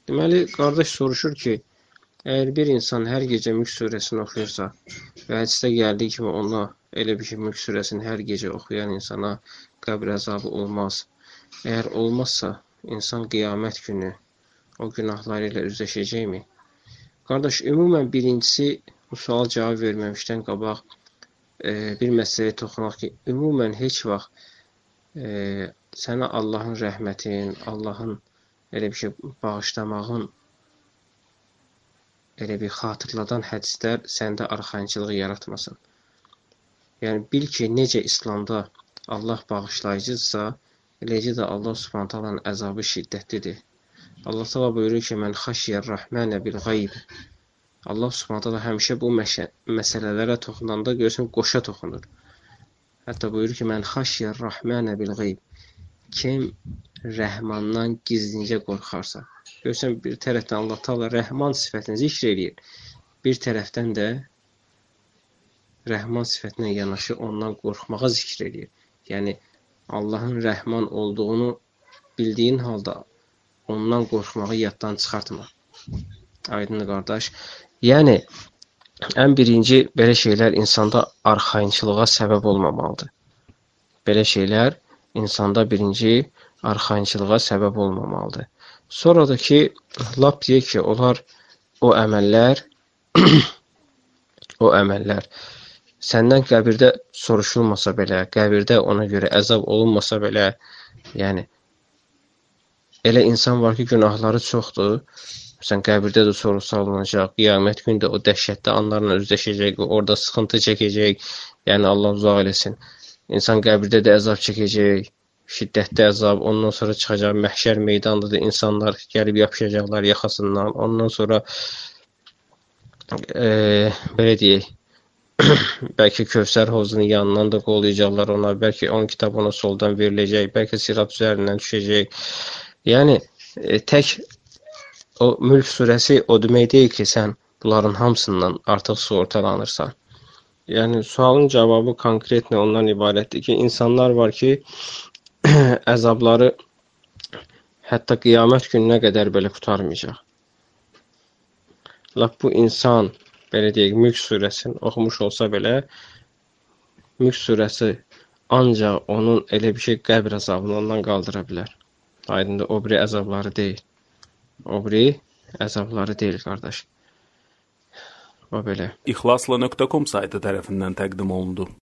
Deməli, qardaş soruşur ki, əgər bir insan hər gecə Mülk surəsini oxuyursa və hədisdə gəldiyi kimi ona elə bir ki, Mülk surəsini hər gecə oxuyan insana qəbr əzabı olmaz. Əgər olmazsa, insan qiyamət günü o günahları ilə üzləşəcəkmi? Qardaş, ümumən birincisi bu sual cavab verməmişdən qabaq bir məsələyə toxunaq ki, ümumən heç vaxt sənə Allahın rəhmətin, Allahın elə bir şey bağışlamağın elə bir xatırladan hədislər səndə arxayınçılığı yaratmasın. Yəni, bil ki, necə İslamda Allah bağışlayıcıdırsa, eləcə də Allah Subhanahu taalanın əzabı şiddətlidir. Allah təala buyurur ki, mən xəşiyər rəhmənə bil qayb. Allah Subhanahu taala həmişə bu məsələlərə toxunanda görürsən qoşa toxunur. Hətta buyurur ki, mən xəşiyər rəhmənə bil qayb. Kim Rəhmandan gizlincə qorxarsa. Görürsən, bir tərəfdən Allah Taala Rəhman sifətini zikr edir, bir tərəfdən də Rəhman sifətinə yanaşı ondan qorxmağa zikr edir. Yəni, Allahın Rəhman olduğunu bildiyin halda ondan qorxmağı yaddan çıxartma. Aydındır, qardaş. Yəni, ən birinci belə şeylər insanda arxayınçılığa səbəb olmamalıdır. Belə şeylər insanda birinci arxayınçılığa səbəb olmamalıdır. Sonra da ki, lap deyək ki, onlar o əməllər səndən qəbirdə soruşulmasa belə, qəbirdə ona görə əzab olunmasa belə, yəni, elə insan var ki, günahları çoxdur, sən qəbirdə də soruşulacaq, qiyamət gündə o dəhşətli anlarla üzləşəcək, orada sıxıntı çəkəcək, yəni Allah uzaq eləsin. İnsan qəbirdə də əzab çəkəcək, şiddətli əzab, ondan sonra çıxacaq məhşər meydanında da insanlar gəlib yapışacaqlar yaxasından, ondan sonra belə deyək, bəlkə Kövsər hovuzunun yanından da qollayacaqlar ona, bəlkə 10 kitab ona soldan veriləcək, bəlkə sirat üzərindən düşəcək. Yəni, tək o Mülk surəsi o demək deyil ki, sən bunların hamısından artıq sığortalanırsan. Yəni, sualın cavabı konkretlə ondan ibarətdir ki, insanlar var ki, əzabları hətta qiyamət gününə qədər belə qurtarmayacaq. Lap bu insan, belə deyək, Mülk surəsini oxumuş olsa belə, Mülk surəsi ancaq onun elə bir şey qəbr əzabını ondan qaldıra bilər. Aydındır, o biri əzabları deyil. O biri əzabları deyil, qardaş. O belə. İxlasla.com saytı tərəfindən təqdim olundu.